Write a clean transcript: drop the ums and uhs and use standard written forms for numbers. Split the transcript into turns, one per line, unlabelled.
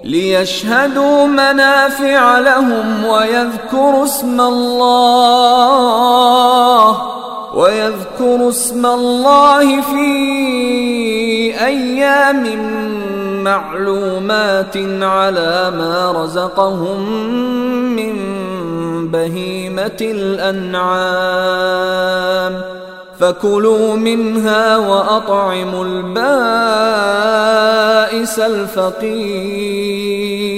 ليشهدوا منافع لهم ويذكروا اسم الله في أيام معلومات على ما رزقهم من بهيمة الأنعام، فكلوا منها وأطعموا البائس الفقير.